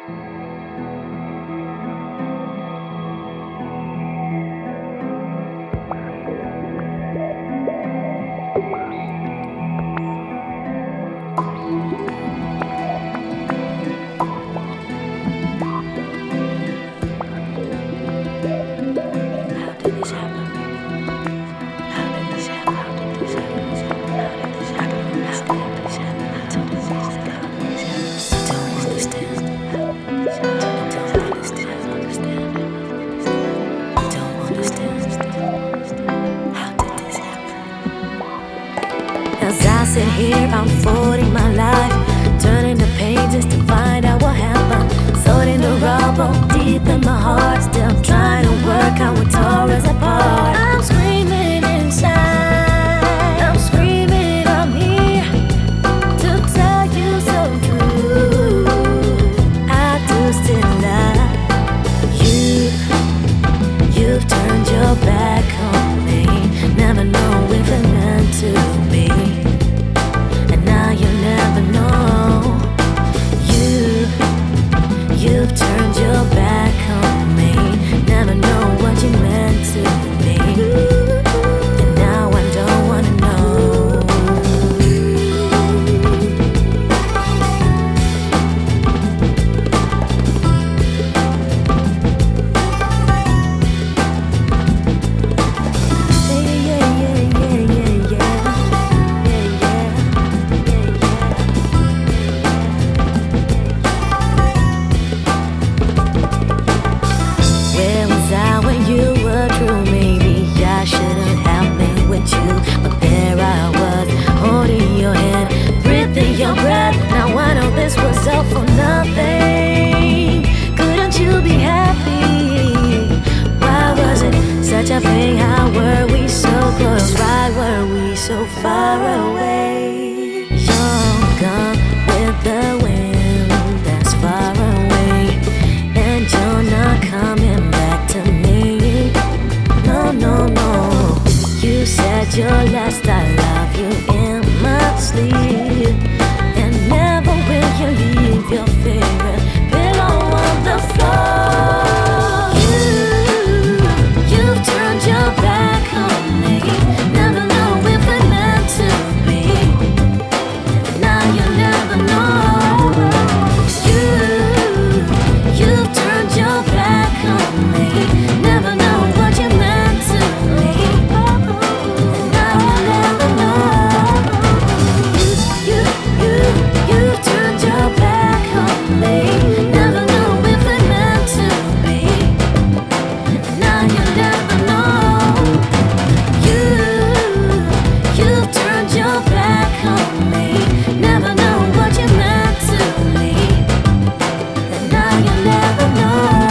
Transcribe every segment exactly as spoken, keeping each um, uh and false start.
As I sit here, I'm unfolding my life, turning the pages to find out what happened. Sorting the rubble deep in my heart, still trying to work out what tore us apart. I'm screaming inside, I'm screaming, I'm here to tell you so true. I do still love you. You've turned your back on me, never know if it meant to be. You've turned your back on me, never know what you meant to me, and now I don't wanna know. Yeah, yeah, yeah, yeah, yeah, yeah, yeah, yeah, yeah, yeah. Where was I when you were true? Maybe I shouldn't have been with you, but there I was, holding your hand, breathing your breath. Now I know this was all for nothing. Couldn't you be happy? Why was it such a pain? How were we so close? Why were we so far away? You're gone with the wind that's far away, and you're not coming back to me. No, no, no. You said your last I love you in my sleep, and never will you leave your favorite pillow on the floor. You, you've turned your back on me, never know if it meant to be. Now you never know. You, you've turned your back on me, never know what you meant to me, and now you never know. You, you, you, you've turned your back on me, never know if it meant to be, and now you never know. You, you've turned your back on me, never know what you meant to me, and now you never know.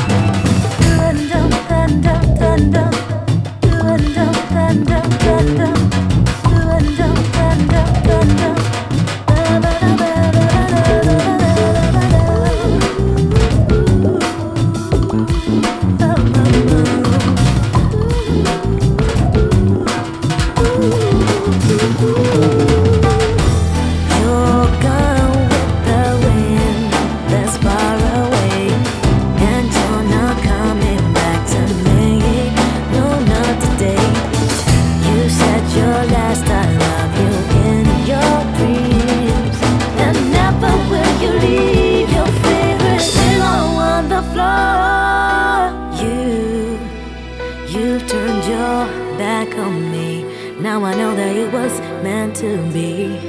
You're gone with the wind that's far away, and you're not coming back to me. No, not today. You said your last I love you in your dreams, and never will you leave your favorite pillow on the floor. You, you've turned your back on me. Now I know that it was meant to be.